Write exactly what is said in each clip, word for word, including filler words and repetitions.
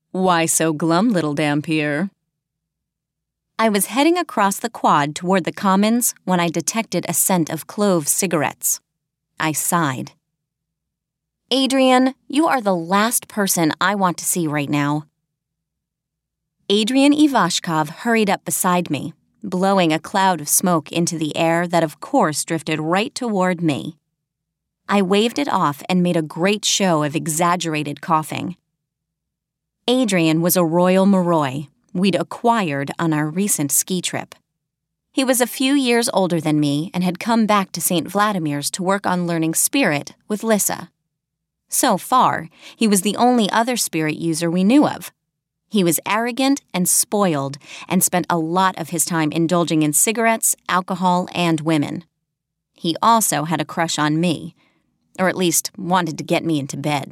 Why so glum, little Dampier? I was heading across the quad toward the commons when I detected a scent of clove cigarettes. I sighed. Adrian, you are the last person I want to see right now. Adrian Ivashkov hurried up beside me, blowing a cloud of smoke into the air that of course drifted right toward me. I waved it off and made a great show of exaggerated coughing. Adrian was a Royal Moroi we'd acquired on our recent ski trip. He was a few years older than me and had come back to Saint Vladimir's to work on learning spirit with Lissa. So far, he was the only other spirit user we knew of. He was arrogant and spoiled and spent a lot of his time indulging in cigarettes, alcohol, and women. He also had a crush on me, or at least wanted to get me into bed.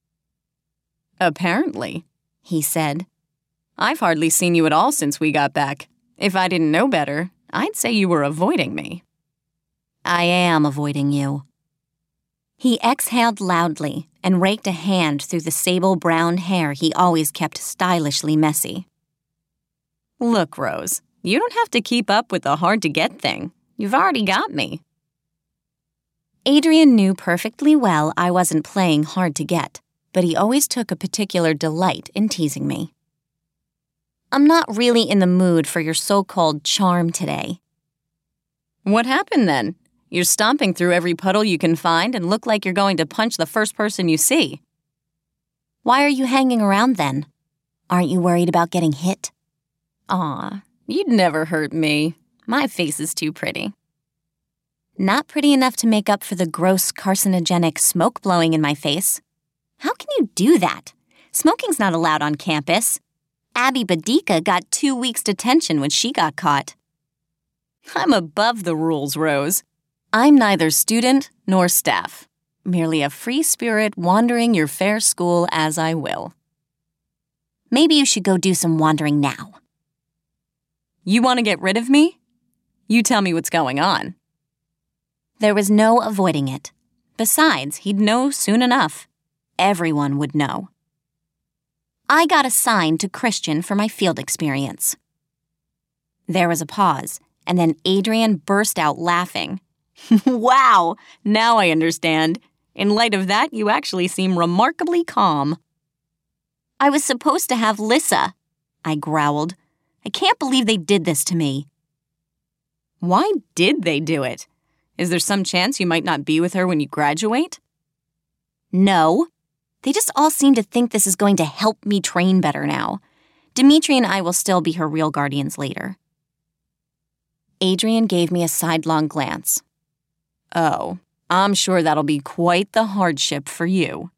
Apparently, he said. I've hardly seen you at all since we got back. If I didn't know better, I'd say you were avoiding me. I am avoiding you. He exhaled loudly and raked a hand through the sable-brown hair he always kept stylishly messy. Look, Rose, you don't have to keep up with the hard-to-get thing. You've already got me. Adrian knew perfectly well I wasn't playing hard to get, but he always took a particular delight in teasing me. I'm not really in the mood for your so-called charm today. What happened then? You're stomping through every puddle you can find and look like you're going to punch the first person you see. Why are you hanging around then? Aren't you worried about getting hit? Aw, you'd never hurt me. My face is too pretty. Not pretty enough to make up for the gross carcinogenic smoke blowing in my face. How can you do that? Smoking's not allowed on campus. Abby Badika got two weeks detention when she got caught. I'm above the rules, Rose. I'm neither student nor staff, merely a free spirit wandering your fair school as I will. Maybe you should go do some wandering now. You want to get rid of me? You tell me what's going on. There was no avoiding it. Besides, he'd know soon enough. Everyone would know. I got assigned to Christian for my field experience. There was a pause, and then Adrian burst out laughing. Wow, now I understand. In light of that, you actually seem remarkably calm. I was supposed to have Lissa, I growled. I can't believe they did this to me. Why did they do it? Is there some chance you might not be with her when you graduate? No. They just all seem to think this is going to help me train better now. Dimitri and I will still be her real guardians later. Adrian gave me a sidelong glance. Oh, I'm sure that'll be quite the hardship for you.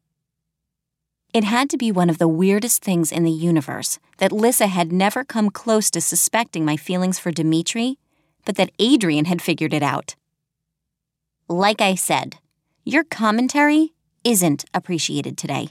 It had to be one of the weirdest things in the universe that Lissa had never come close to suspecting my feelings for Dimitri, but that Adrian had figured it out. Like I said, your commentary isn't appreciated today.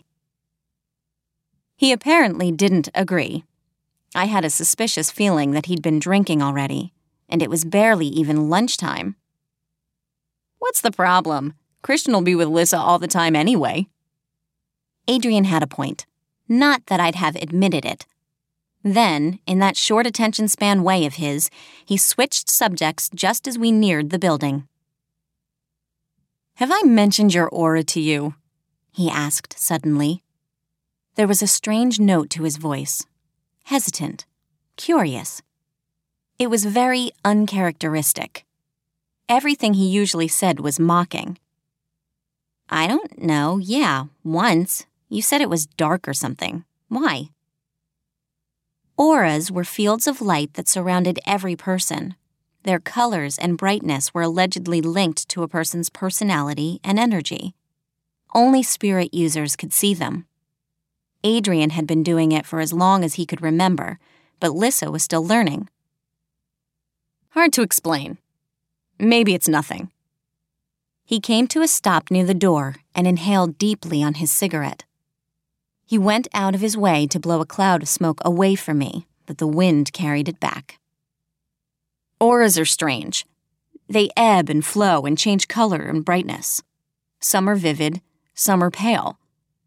He apparently didn't agree. I had a suspicious feeling that he'd been drinking already, and it was barely even lunchtime. What's the problem? Christian will be with Lissa all the time anyway. Adrian had a point. Not that I'd have admitted it. Then, in that short attention span way of his, he switched subjects just as we neared the building. Have I mentioned your aura to you? He asked suddenly. There was a strange note to his voice. Hesitant. Curious. It was very uncharacteristic. Everything he usually said was mocking. I don't know. Yeah, once. You said it was dark or something. Why? Auras were fields of light that surrounded every person. Their colors and brightness were allegedly linked to a person's personality and energy. Only spirit users could see them. Adrian had been doing it for as long as he could remember, but Lissa was still learning. Hard to explain. Maybe it's nothing. He came to a stop near the door and inhaled deeply on his cigarette. He went out of his way to blow a cloud of smoke away from me, but the wind carried it back. Auras are strange. They ebb and flow and change color and brightness. Some are vivid, some are pale.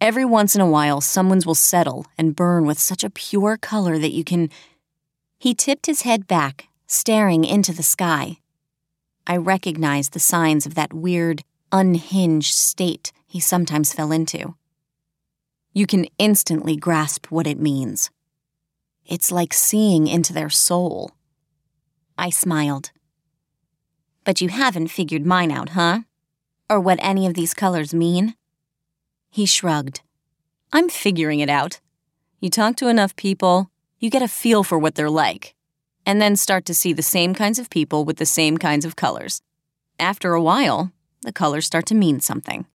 Every once in a while, someone's will settle and burn with such a pure color that you can... He tipped his head back, staring into the sky. I recognized the signs of that weird, unhinged state he sometimes fell into. You can instantly grasp what it means. It's like seeing into their soul. I smiled. But you haven't figured mine out, huh? Or what any of these colors mean? He shrugged. I'm figuring it out. You talk to enough people, you get a feel for what they're like, and then start to see the same kinds of people with the same kinds of colors. After a while, the colors start to mean something.